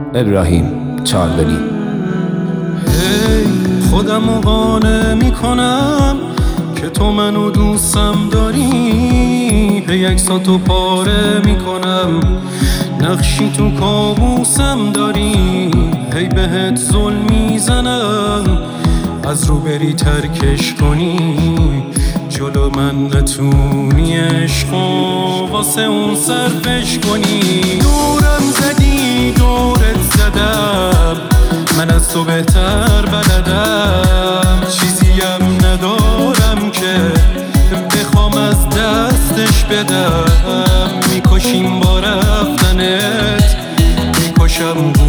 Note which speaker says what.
Speaker 1: ابراهیم چاردلی.
Speaker 2: خودمو قانع میکنم که تو منو دوستم داری، عکساتو پاره میکنم، نقشی تو کابوسم داری، هی بهت ظلم میزنم، از رو بری ترکش کنی، جلو من نتونی عشقو واسه اون صرفش کنی. دورم زدی دورت زدم، من از تو بهتر بلدم، چیزیم ندارم که بخوام از دستش بدم، میکشیم با رفتنت، میکشم